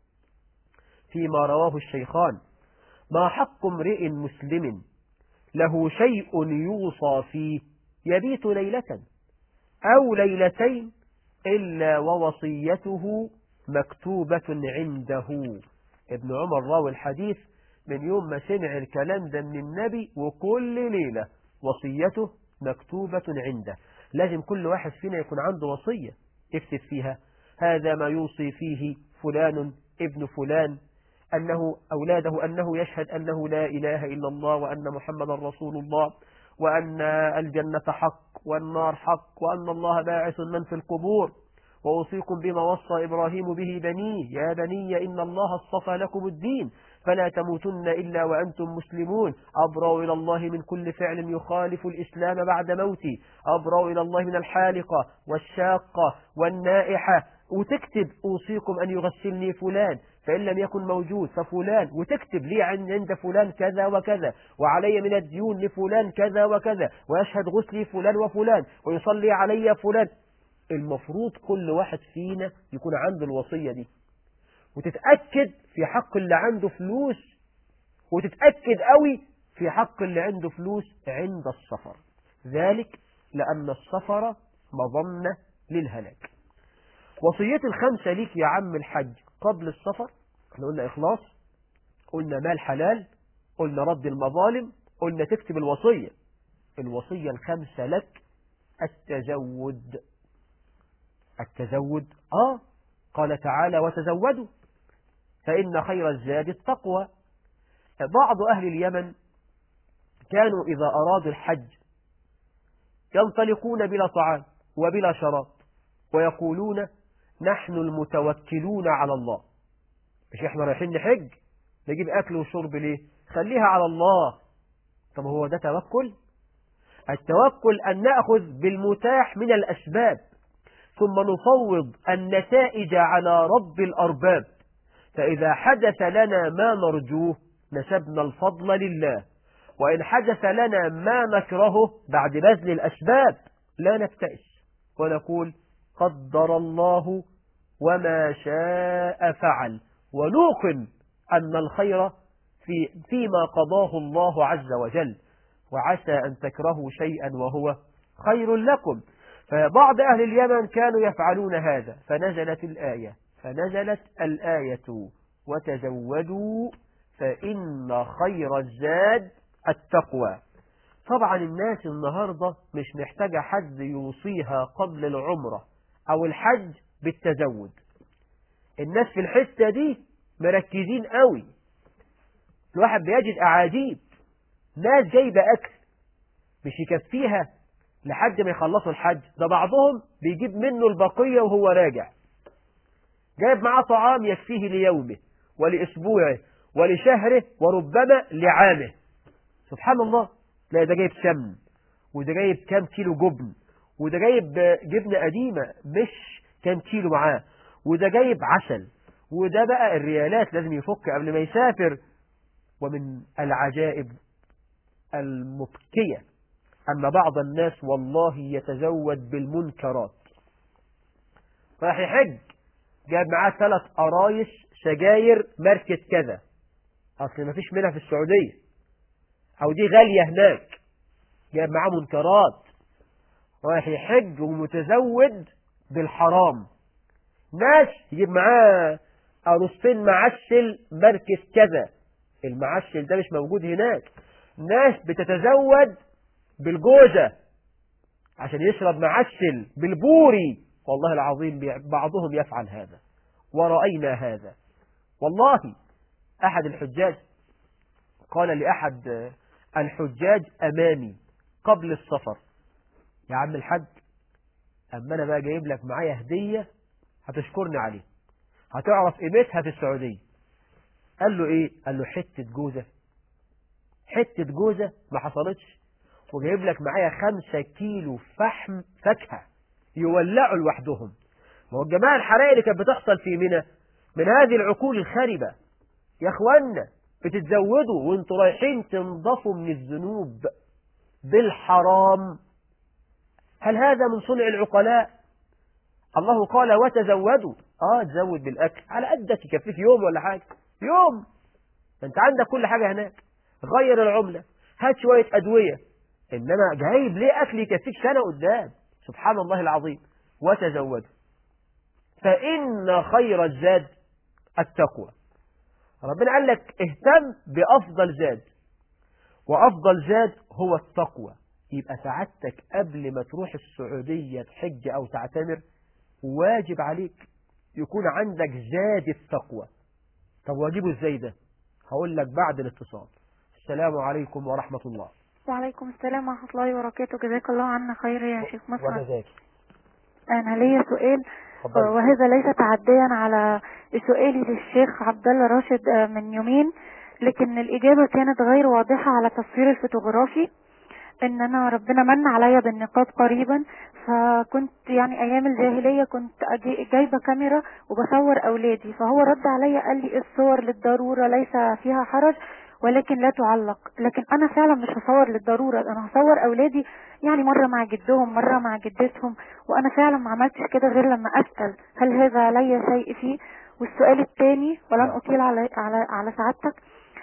فيما رواه الشيخان ما حق امرئ مسلم له شيء يوصى فيه يبيت ليلة أو ليلتين إلا ووصيته مكتوبة عنده. ابن عمر راوي الحديث من يوم ما سمع الكلام ده من النبي وكل ليلة وصيته مكتوبة عنده. لازم كل واحد فينا يكون عنده وصية اكتب فيها هذا ما يوصي فيه فلان ابن فلان أنه أولاده أنه يشهد أنه لا إله إلا الله وأن محمد رسول الله وأن الجنة حق والنار حق وأن الله باعث من في القبور، وأوصيكم بما وصى إبراهيم به بنيه يا بني إن الله اصطفى لكم الدين فلا تموتن إلا وأنتم مسلمون، أبرأ إلى الله من كل فعل يخالف الإسلام بعد موتي، أبرأ إلى الله من الحالقة والشاقة والنائحة. وتكتب أوصيكم أن يغسلني فلان فإن لم يكن موجود ففلان، وتكتب لي عند فلان كذا وكذا وعلي من الديون لفلان كذا وكذا ويشهد غسلي فلان وفلان ويصلي علي فلان. المفروض كل واحد فينا يكون عنده الوصية دي، وتتأكد في حق اللي عنده فلوس، وتتأكد قوي في حق اللي عنده فلوس عند السفر، ذلك لأن السفر مظنة للهلاك. وصيتي الخمسة ليك يا عم الحج قبل السفر، احنا قلنا إخلاص، قلنا مال حلال، قلنا رد المظالم، قلنا تكتب الوصية. الوصية الخمسة لك التزود. التزود آه قال تعالى وتزودوا فإن خير الزاد التقوى. بعض أهل اليمن كانوا إذا أرادوا الحج ينطلقون بلا طعام وبلا شراب ويقولون نحن المتوكلون على الله. مش احنا رايحين نحج نجيب أكل وشرب ليه؟ خليها على الله. طب هو ده توكل؟ التوكل أن نأخذ بالمتاح من الأسباب ثم نفوض النتائج على رب الأرباب، فإذا حدث لنا ما نرجوه نسبنا الفضل لله، وإن حدث لنا ما نكرهه بعد بذل الأسباب لا نبتئس ونقول قدر الله وما شاء فعل، ونوقن أن الخير في فيما قضاه الله عز وجل، وعسى أن تكرهوا شيئا وهو خير لكم. فبعض أهل اليمن كانوا يفعلون هذا فنزلت الآية فنزلت الآية وتزودوا فإن خير الزاد التقوى. طبعا الناس النهاردة مش محتاجة حد يوصيها قبل العمرة أو الحج بالتزود. الناس في الحتة دي مركزين قوي، الواحد بيجد أعاجيب، ناس جايبة أكل مش يكفيها لحد ما يخلصوا الحج، ده بعضهم بيجيب منه البقية وهو راجع، جايب معاه طعام يكفيه ليومه ولأسبوعه ولشهره وربما لعامه. سبحان الله، لا ده جايب سمن، وده جايب كام كيلو جبن، وده جايب جبنة قديمة مش كام كيلو معاه، وده جايب عسل، وده بقى الريالات لازم يفك قبل ما يسافر. ومن العجائب المبكية أن بعض الناس والله يتزود بالمنكرات. راح يحج جاب معاه ثلاث قرايش سجاير ماركة كذا، أصل ما فيش منها في السعودية أو دي غالية هناك، جاب معاه منكرات. راح يحج ومتزود بالحرام. ناس يجيب معاه أرسطين معسل ماركة كذا، المعسل ده مش موجود هناك. ناس بتتزود بالجوزة عشان يشرب معسل بالبوري، والله العظيم بعضهم يفعل هذا ورأينا هذا. والله أحد الحجاج قال لأحد الحجاج أمامي قبل السفر: يا عم الحج، أما أنا بقى جايب لك معايا هدية هتشكرني عليه، هتعرف قيمتها في السعودية. قال له إيه؟ قال له حتة جوزة. حتة جوزة ما حصلتش، وجايب لك معايا خمسة كيلو فحم فاكهة يولعوا لوحدهم. ما هو الجماعة الحرائق اللي كانت بتحصل في منى من هذه العقول الخاربة. يا اخوانا بتتزودوا وانتوا رايحين تنضفوا من الذنوب بالحرام. هل هذا من صنع العقلاء؟ الله قال وتزودوا. اه تزود بالاكل على قدك يكفيك يوم ولا حاجة، يوم انت عندك كل حاجة هناك. غير العملة، هات شوية ادوية، انما جايب ليه اكل يكفيك سنة قدام؟ سبحان الله العظيم. وتزودوا فإن خير الزاد التقوى. ربنا قال لك اهتم بأفضل زاد، وأفضل زاد هو التقوى. يبقى سعادتك قبل ما تروح السعودية تحج أو تعتمر واجب عليك يكون عندك زاد التقوى. طب واجبه ازاي ده؟ هقول لك بعد الاتصال. السلام عليكم ورحمة الله. وعليكم السلام ورحمة الله وبركاته. جزاك الله عنا خير يا شيخ مسعد. وجزاك. أنا ليا سؤال، اتفضل. وهذا ليس تعديا على سؤالي للشيخ عبد الله راشد من يومين، لكن الإجابة كانت غير واضحة على التصوير الفوتوغرافي. ان انا ربنا من عليا بالنقاب قريبا، فكنت يعني ايام الجاهلية كنت أجي جايبة كاميرا وبصور اولادي، فهو رد عليا قال لي الصور للضرورة ليس فيها حرج ولكن لا تعلق. لكن انا فعلا مش هصور للضرورة، انا هصور اولادي يعني مرة مع جدهم مرة مع جدتهم، وانا فعلا ما عملتش كده غير لما اسأل هل هذا لي شيء فيه. والسؤال الثاني ولن اطيل على على على سعادتك،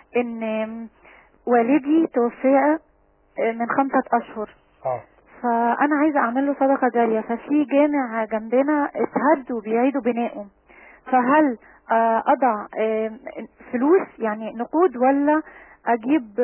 ان والدي توفي من خمسة أشهر، اه فأنا عايزة أعمل له صدقة جارية، ففي جامع جنبنا اتهد وبيعيدوا بنائه، فهل أضع فلوس يعني نقود ولا أجيب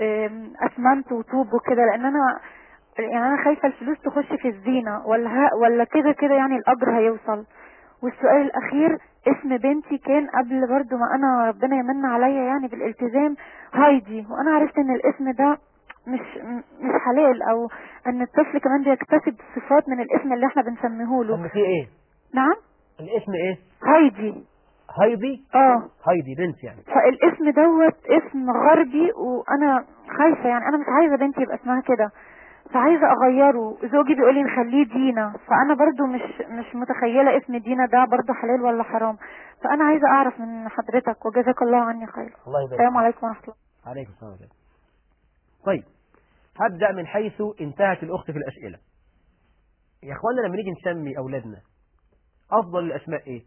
أسمنت وطوب وكده؟ لأن أنا يعني أنا خايفة الفلوس تخش في الزينة، ولا ولا كده كده يعني الأجر هيوصل. والسؤال الأخير، اسم بنتي كان قبل برضو ما أنا ربنا يمن عليا يعني بالالتزام هايدي، وأنا عرفت إن الاسم ده مش مش حلال، او ان الطفل كمان بيكتسب صفات من الاسم اللي احنا بنسميه له. ان في ايه؟ نعم الاسم ايه؟ هايدي. هايدي؟ اه هايدي بنت يعني. فالاسم دوت اسم غربي، وانا خايفة يعني انا مش عايزة بنتي يبقى اسمها كده، فعايزة اغيره. زوجي بيقول لي نخليه دينا، فانا برضو مش مش متخيلة اسم دينا ده برضو حلال ولا حرام، فانا عايزة اعرف من حضرتك وجزاك الله عني خير. الله يبارك. السلام عليكم ورحمة الله. عليكم السلام عليكم. طيب هبدأ من حيث انتهت الأخت في الأسئلة. يا أخوانا لما نيجي نسمي أولادنا أفضل الأسماء إيه؟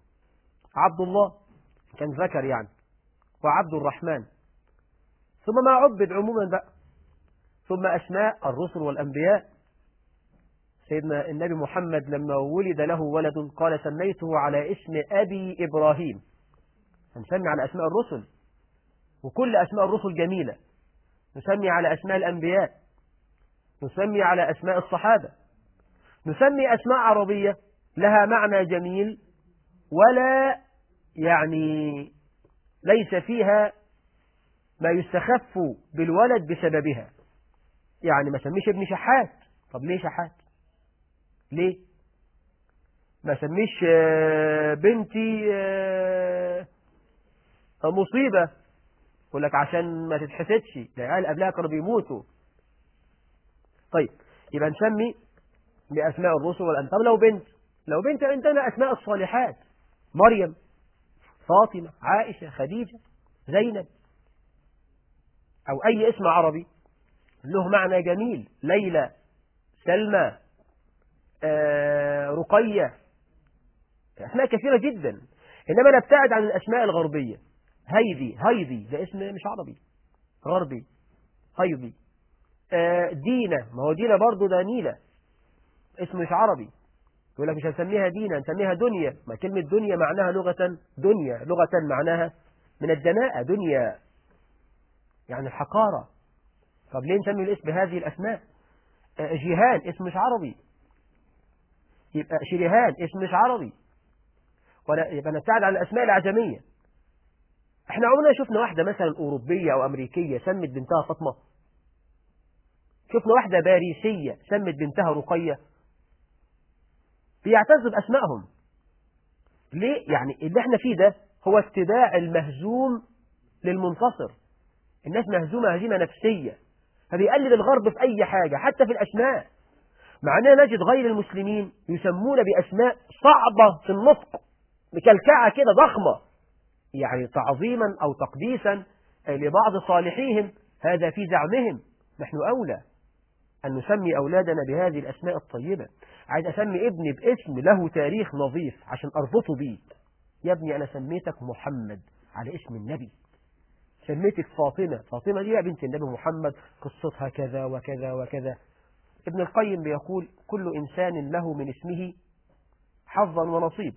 عبد الله كان ذكر يعني، وعبد الرحمن، ثم ما عبد عموما بقى، ثم أسماء الرسل والأنبياء. سيدنا النبي محمد لما ولد له ولد قال سميته على اسم أبي إبراهيم. هنسمي على أسماء الرسل، وكل أسماء الرسل جميلة. نسمي على أسماء الأنبياء، نسمي على أسماء الصحابة، نسمي أسماء عربية لها معنى جميل ولا يعني ليس فيها ما يستخف بالولد بسببها. يعني ما سميش ابن شحات. طب ليه شحات؟ ليه ما سميش بنتي مصيبة؟ يقول لك عشان ما تتحسدش، العيال قبلها كانوا بيموتوا. طيب يبقى نسمي بأسماء الرسل والأنبياء. طب لو بنت، لو بنت عندنا أسماء الصالحات، مريم فاطمة، عائشة، خديجة، زينب، أو أي اسم عربي له معنى جميل، ليلى، سلمى، آه، رقية، أسماء كثيرة جدا. إنما نبتعد عن الأسماء الغربية. هيدي، هيدي ده اسم مش عربي، غربي، هيدي. آه، دينا، ما هو دينا برضو ده نيلة، اسم مش عربي. يقول لك مش هنسميها دينا، هنسميها دنيا. ما كلمة دنيا معناها لغة، دنيا لغة معناها من الدناءة، دنيا يعني الحقارة. طب ليه نسمي الاسم بهذه الأسماء؟ آه، جيهان اسم مش عربي، يبقى شريهان اسم مش عربي، ولا يبقى نبتعد عن الأسماء العجمية. احنا عمرنا شفنا واحدة مثلا أوروبية أو أمريكية سمت بنتها فاطمة؟ شفنا واحدة باريسية سمت بنتها رقية؟ بيعتزوا بأسمائهم. ليه؟ يعني اللي احنا فيه ده هو اتباع المهزوم للمنتصر. الناس مهزومة هزيمة نفسية، فبيقلد الغرب في أي حاجة حتى في الأسماء. مع أننا نجد غير المسلمين يسمون بأسماء صعبة في النطق، مكلكعة كده ضخمة، يعني تعظيما أو تقديسا لبعض صالحيهم، هذا في زعمهم. نحن أولى أن نسمي أولادنا بهذه الأسماء الطيبة. عايز أسمي ابني باسم له تاريخ نظيف عشان أربطه بيه. يا ابني أنا سميتك محمد على اسم النبي، سميتك فاطمة، فاطمة دي بنت النبي محمد، قصتها كذا وكذا وكذا. ابن القيم بيقول كل إنسان له من اسمه حظا ونصيب،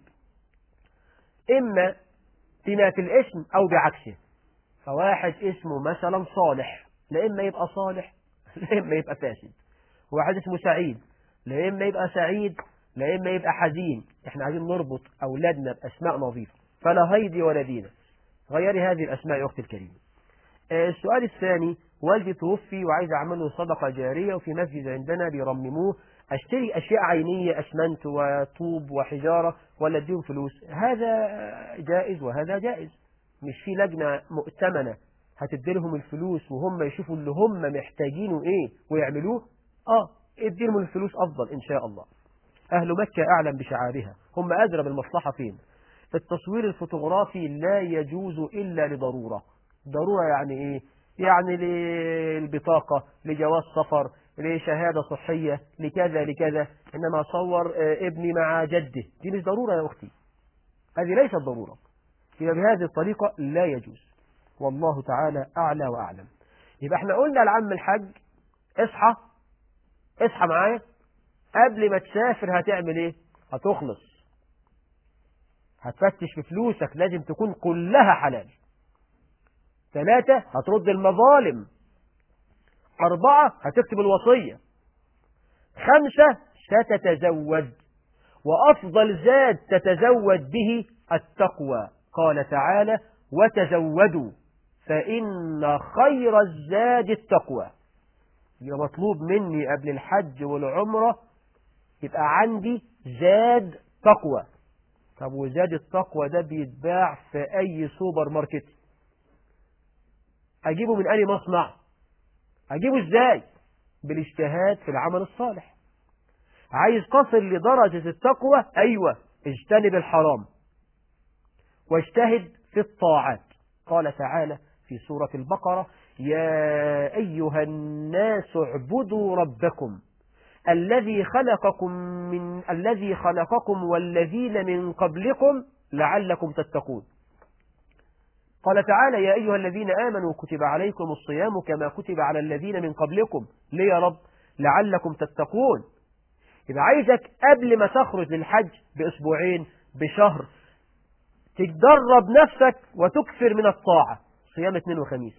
إما بما في الاسم أو بعكسه. فواحد اسمه مثلا صالح، لا إما يبقى صالح لا إما يبقى فاسد. واحد اسمه سعيد، لا إما يبقى سعيد لا إما يبقى حزين. احنا عايزين نربط أولادنا بأسماء نظيفة، فلا هيدي ولا دينا. غيري هذه الأسماء يا أختي الكريمة. السؤال الثاني، والدي توفي وعايز أعمل له صدقة جارية وفي مسجد عندنا بيرمموه، أشتري أشياء عينية، أسمنت وطوب وحجارة، ولا أديهم فلوس؟ هذا جائز وهذا جائز. مش في لجنة مؤتمنة هتديلهم الفلوس وهم يشوفوا اللي هم محتاجينه إيه ويعملوه؟ آه اديلهم الفلوس أفضل إن شاء الله. أهل مكة أعلم بشعابها، هم أدرى بالمصلحة فين. التصوير الفوتوغرافي لا يجوز إلا لضرورة. ضرورة يعني إيه؟ يعني للبطاقة، لجواز سفر، لشهادة صحية، لكذا لكذا. إنما أصور ابني مع جده، دي مش ضرورة يا أختي، هذه ليست ضرورة. يبقى بهذه الطريقة لا يجوز، والله تعالى أعلى وأعلم. يبقى احنا قلنا لعم الحج اصحى اصحى معايا، قبل ما تسافر هتعمل ايه؟ هتخلص، هتفتش في فلوسك لازم تكون كلها حلال. ثلاثة، هترد المظالم. أربعة، هتكتب الوصية. خمسة، ستتزود، وأفضل زاد تتزود به التقوى. قال تعالى وتزودوا فإن خير الزاد التقوى. يبقى مطلوب مني قبل الحج والعمرة يبقى عندي زاد تقوى. طب وزاد التقوى ده بيتباع في أي سوبر ماركت؟ أجيبه من أي مصنع؟ أجيبه إزاي؟ بالاجتهاد في العمل الصالح. عايز تصل لدرجة التقوى؟ أيوة، اجتنب الحرام واجتهد في الطاعات. قال تعالى في سورة البقرة يا أيها الناس اعبدوا ربكم الذي خلقكم من الذي خلقكم والذين من قبلكم لعلكم تتقون. قال تعالى يا أيها الذين آمنوا كتب عليكم الصيام كما كتب على الذين من قبلكم. ليه يا رب؟ لعلكم تتقون. يبقى عايزك قبل ما تخرج للحج بأسبوعين بشهر تدرب نفسك وتكثر من الطاعة. صيام اثنين وخميس،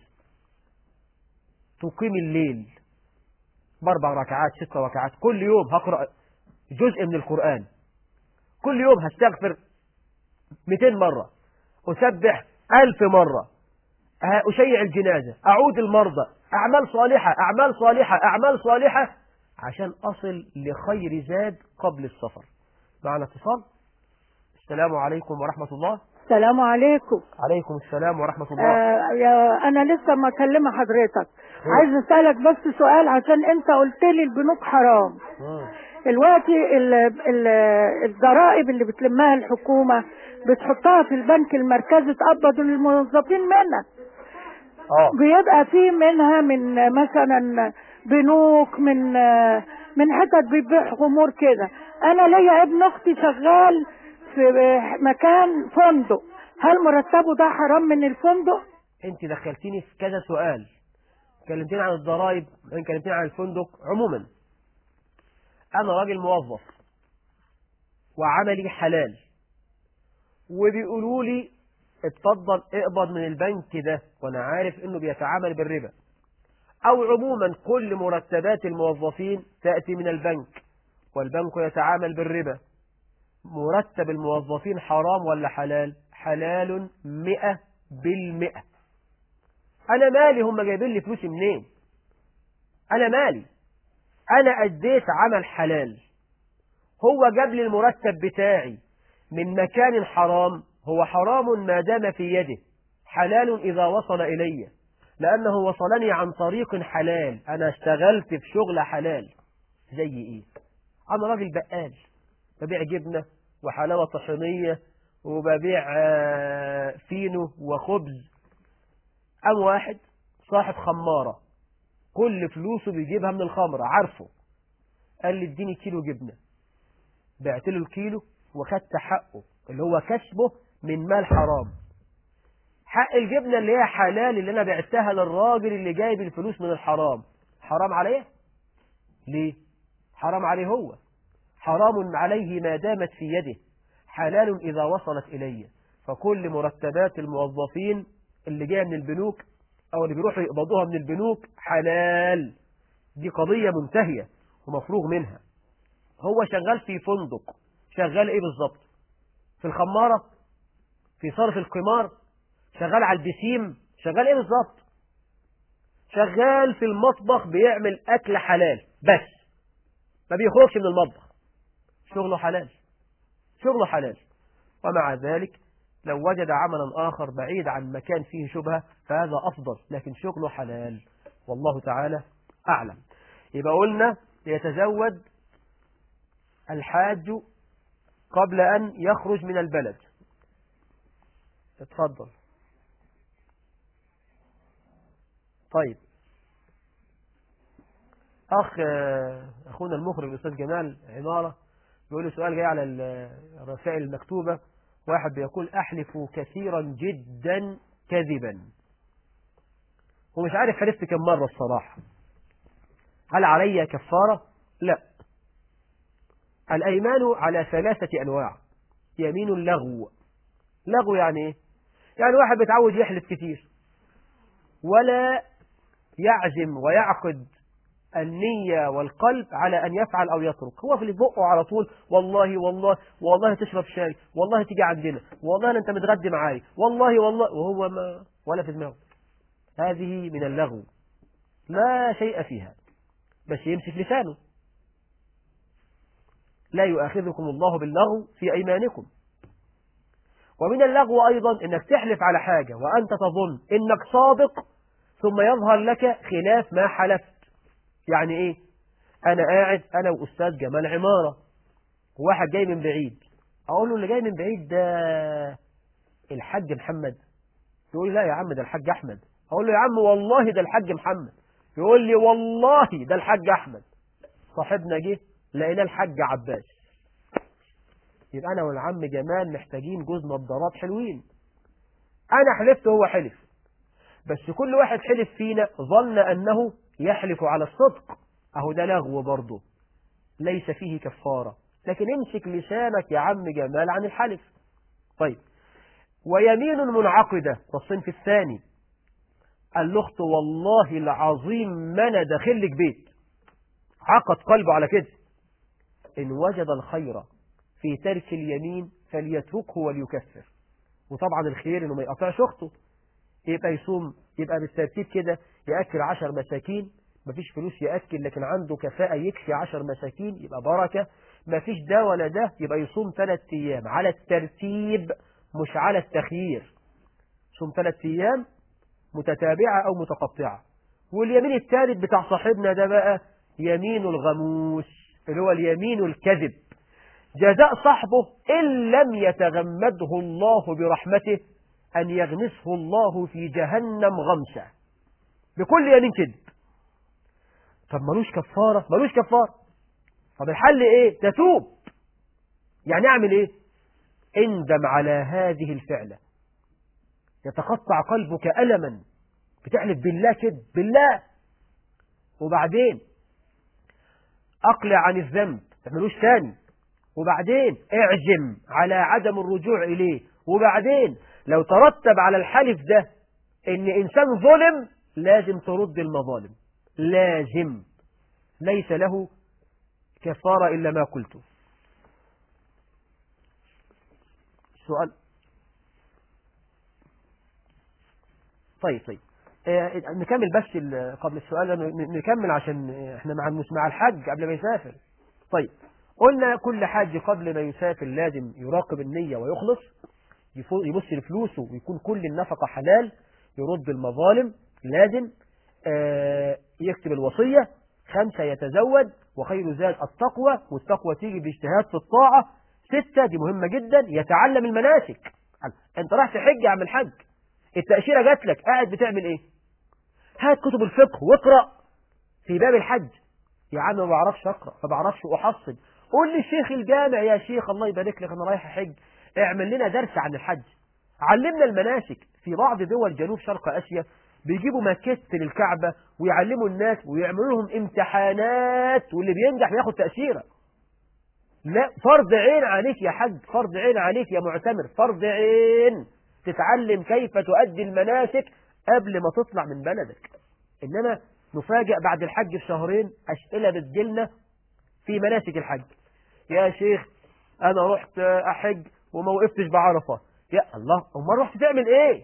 تقيم الليل باربع ركعات ست ركعات كل يوم، هقرأ جزء من القرآن كل يوم، هستغفر مئتين مرة، أسبح ألف مرة، أشيع الجنازة، أعود المرضى، أعمال صالحة أعمال صالحة أعمال صالحة عشان أصل لخير زاد قبل السفر. معنا اتصال. السلام عليكم ورحمة الله. السلام عليكم. عليكم السلام ورحمة الله. آه يا أنا لسه ما أكلمة حضرتك، عايز أسألك بس سؤال عشان أنت قلت لي البنوك حرام. مم. دلوقتي ال- ال- الضرائب اللي بتلمها الحكومة بتحطها في البنك المركزي تقبض للموظفين منها. اه بيبقى في منها من مثلا بنوك، من من حتت بتبيع خمور كده. انا ليا ابن اختي شغال في مكان فندق، هل مرتبه ده حرام من الفندق؟ انت دخلتيني في كذا سؤال، كلمتين عن الضرائب، كلمتين عن الفندق. عموما انا راجل موظف وعملي حلال، وبيقولوا لي اتفضل اقبض من البنك ده، وانا عارف انه بيتعامل بالربا، او عموما كل مرتبات الموظفين تأتي من البنك والبنك يتعامل بالربا. مرتب الموظفين حرام ولا حلال؟ حلال مئة بالمئة. انا مالي هم جايبين لي فلوسي منين؟ انا مالي؟ انا اديت عمل حلال، هو جاب لي المرتب بتاعي من مكان حرام، هو حرام ما دام في يده، حلال إذا وصل إلي، لأنه وصلني عن طريق حلال. أنا اشتغلت في شغل حلال. زي إيه؟ أنا راجل بقال، ببيع جبنة وحلاوة طحينية وببيع فينو وخبز. أم واحد صاحب خمارة كل فلوسه بيجيبها من الخمرة، عارفه، قال لي اديني كيلو جبنة، بعت له الكيلو وخدت حقه اللي هو كسبه من مال حرام. حق الجبنة اللي هي حلال اللي انا بعتها للراجل اللي جايب الفلوس من الحرام، حرام عليه؟ ليه؟ حرام عليه هو، حرام عليه ما دامت في يده، حلال إذا وصلت إلي. فكل مرتبات الموظفين اللي جاية من البنوك أو اللي بيروحوا يقبضوها من البنوك حلال، دي قضية منتهية ومفروغ منها. هو شغال في فندق، شغال ايه بالظبط؟ في الخمارة؟ في صرف القمار؟ شغال على البسيم؟ شغال ايه بالظبط؟ شغال في المطبخ بيعمل اكل حلال بس، ما بيخرجش من المطبخ، شغله حلال، شغله حلال. ومع ذلك لو وجد عملا آخر بعيد عن مكان فيه شبهة فهذا أفضل، لكن شغله حلال، والله تعالى أعلم. يبقى قلنا يتزود الحاج قبل أن يخرج من البلد. اتفضل. طيب أخ أخونا المخرج الأستاذ جمال عمارة بيقول له سؤال جاي على الرسائل المكتوبة. واحد بيقول أحلف كثيرا جدا كذبا، ومش عارف حلفت كم مرة الصراحة، هل علي كفارة؟ لا. الأيمان على ثلاثة أنواع. يمين اللغو. لغو يعني إيه؟ يعني واحد بيتعود يحلف كتير ولا يعزم ويعقد النية والقلب على أن يفعل أو يترك، هو في بقه على طول والله والله والله تشرب شاي، والله تيجي عندنا، والله أنت متغدي معاي، والله والله، وهو ما ولا في دماغه. هذه من اللغو لا شيء فيها، بس يمسك لسانه. لا يؤاخذكم الله باللغو في أيمانكم. ومن اللغو أيضا أنك تحلف على حاجة وأنت تظن أنك صادق ثم يظهر لك خلاف ما حلفت. يعني إيه؟ أنا قاعد أنا وأستاذ جمال عمارة وواحد جاي من بعيد، أقول له اللي جاي من بعيد ده الحاج محمد، يقول لي لا يا عم ده الحاج أحمد. أقول له يا عم والله ده الحاج محمد، يقول لي والله ده الحاج أحمد. صاحبنا جه لقينا الحاج عباس، يبقى أنا والعم جمال محتاجين جوز نظارات حلوين. أنا حلفت هو حلف، بس كل واحد حلف فينا ظن أنه يحلف على الصدق، أهو ده لغو برضه ليس فيه كفارة، لكن امسك لسانك يا عم جمال عن الحلف. طيب، ويمين منعقدة والصنف الثاني، الأخت والله العظيم ما أنا داخل لك بيت، عقد قلبه على كده، إن وجد الخير في ترك اليمين فليتركه وليكفر. وطبعا الخير إنه ما يقطعش أخته، يبقى يصوم، يبقى بالترتيب كده يأكل عشر مساكين، مفيش فلوس يأكل لكن عنده كفاءة يكفي عشر مساكين، يبقى بركة. مفيش ده ولا ده، يبقى يصوم ثلاث أيام على الترتيب مش على التخيير، صوم ثلاث أيام متتابعة أو متقطعة. واليمين الثالث بتاع صاحبنا ده بقى يمين الغموس، اللي هو اليمين الكذب. جزاء صاحبه إن لم يتغمده الله برحمته أن يغمسه الله في جهنم غمسة بكل يمين كذب. طب ملوش كفارة؟ ملوش كفارة. طب الحل إيه؟ تتوب. يعني أعمل إيه؟ اندم على هذه الفعلة، يتقطع قلبك ألما، بتحلف بالله كده بالله، وبعدين أقلع عن الذنب تعملوش تاني، وبعدين اعزم على عدم الرجوع إليه، وبعدين لو ترتب على الحلف ده إن إنسان ظلم لازم ترد المظالم، لازم، ليس له كفارة إلا ما قلته. سؤال. طيب طيب آه نكمل بس قبل السؤال، نكمل عشان احنا مع مع الحج قبل ما يسافر. طيب قلنا كل حاج قبل ما يسافر لازم يراقب النية ويخلص، يبص لفلوسه ويكون كل النفقة حلال، يرد المظالم، لازم آه يكتب الوصية. خمسة يتزود، وخير زاد التقوى، والتقوى تيجي باجتهاد في الطاعة. ستة دي مهمة جدا، يتعلم المناسك. انت راح تحج يا عم الحج، التأشيرة جات لك، قاعد بتعمل ايه؟ هات كتب الفقه واقرأ في باب الحج. يا عم ما بعرفش اقرأ، ما بعرفش احصل، قول لي الشيخ الجامع يا شيخ الله يبارك لك انا رايح احج، اعمل لنا درس عن الحج، علمنا المناسك. في بعض دول جنوب شرق اسيا بيجيبوا ماكيت للكعبة ويعلموا الناس ويعملوا لهم امتحانات، واللي بينجح بياخد تأشيرة. لا، فرض عين عليك يا حج، فرض عين عليك يا معتمر، فرض عين تتعلم كيف تؤدي المناسك قبل ما تطلع من بلدك. إنما نفاجأ بعد الحج بشهرين أسئلة بتجيلنا في مناسك الحج. يا شيخ أنا رحت أحج وما وقفتش بعرفة. يا الله، أما رحت تعمل إيه؟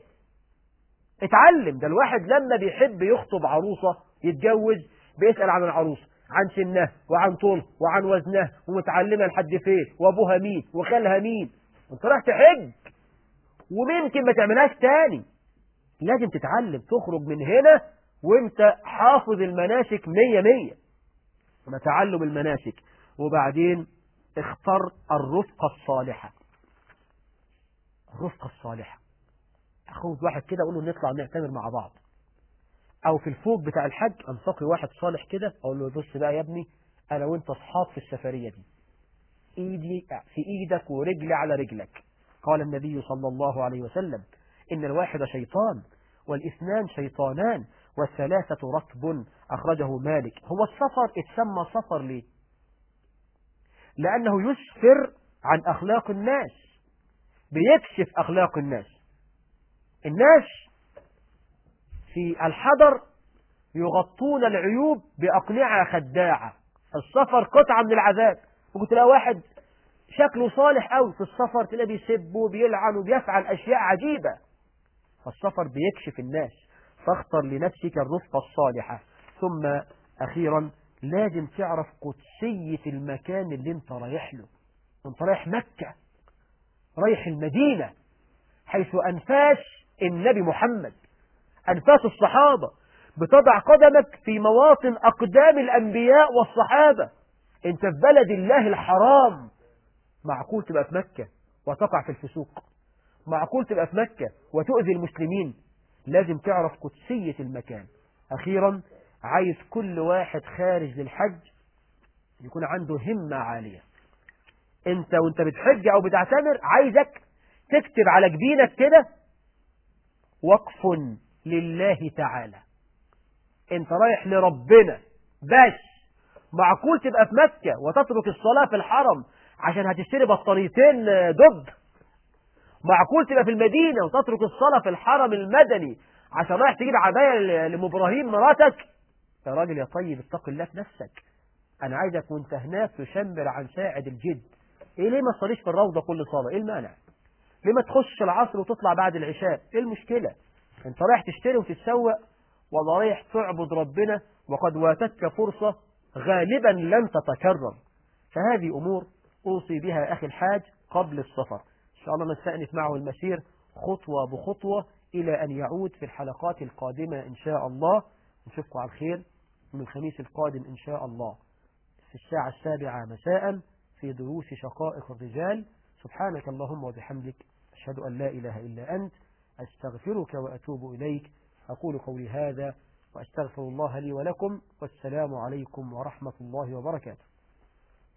اتعلم. ده الواحد لما بيحب يخطب عروسة يتجوز بيسأل عن العروسة، عن سنها وعن طولها وعن وزنها ومتعلمة لحد فين وأبوها مين وخالها مين. أنت راح تحج وممكن ما تعملهاش تاني، لازم تتعلم، تخرج من هنا وانت حافظ المناسك مية مية. ونتعلم المناسك، وبعدين اختر الرفقة الصالحة. الرفقة الصالحة، اخد واحد كده اقول له نطلع نعتمر مع بعض، او في الفوق بتاع الحج انتقي واحد صالح كده اقول له بص بقى يا ابني انا وانت اصحاب في السفرية دي، ايدي في ايدك ورجلي على رجلك. قال النبي صلى الله عليه وسلم إن الواحد شيطان والاثنان شيطانان والثلاثة ركب، أخرجه مالك. هو السفر اتسمى سفر ليه؟ لأنه يسفر عن أخلاق الناس، بيكشف أخلاق الناس. الناس في الحضر يغطون العيوب بأقنعة خداعة، السفر قطعة من العذاب. وقلت له واحد شكله صالح قوي في السفر تلاقيه بيسب وبيلعن وبيفعل أشياء عجيبة. فالسفر بيكشف الناس، فاختر لنفسك الرفقة الصالحة. ثم أخيرا لازم تعرف قدسية المكان اللي انت رايح له. انت رايح مكة، رايح المدينة حيث أنفاس النبي محمد، أنفاس الصحابة، بتضع قدمك في مواطن أقدام الأنبياء والصحابة. انت في بلد الله الحرام، معقول تبقى في مكة وتقع في الفسوق؟ معقول تبقى في مكة وتؤذي المسلمين؟ لازم تعرف قدسية المكان. أخيرا عايز كل واحد خارج للحج يكون عنده همة عالية. انت وانت بتحج او بتعتمر عايزك تكتب على جبينك كده وقف لله تعالى، انت رايح لربنا بس. معقول تبقى في مكة وتترك الصلاة في الحرم عشان هتشتري بطاريتين دب؟ معقول تبقى في المدينة وتترك الصلاة في الحرم المدني عشان رايح تجيب عباية لأم إبراهيم مراتك؟ يا راجل يا طيب اتق الله في نفسك. أنا عايزك وانت هناك تشمر عن ساعد الجد. إيه ليه ما تصليش في الروضة كل صلاة؟ إيه المانع؟ ليه ما تخش العصر وتطلع بعد العشاء؟ إيه المشكلة؟ انت رايح تشتري وتتسوق ولا رايح تعبد ربنا وقد واتتك فرصة غالبا لن تتكرر. فهذه أمور أوصي بها أخي الحاج قبل السفر. إن شاء الله نستأنف معه المسير خطوة بخطوة إلى أن يعود في الحلقات القادمة إن شاء الله. نشوفكم على الخير من الخميس القادم إن شاء الله. في الساعة السابعة مساء في دروس شقائق الرجال. سبحانك اللهم وبحمدك، أشهد أن لا إله إلا أنت، أستغفرك وأتوب إليك. أقول قولي هذا وأستغفر الله لي ولكم، والسلام عليكم ورحمة الله وبركاته.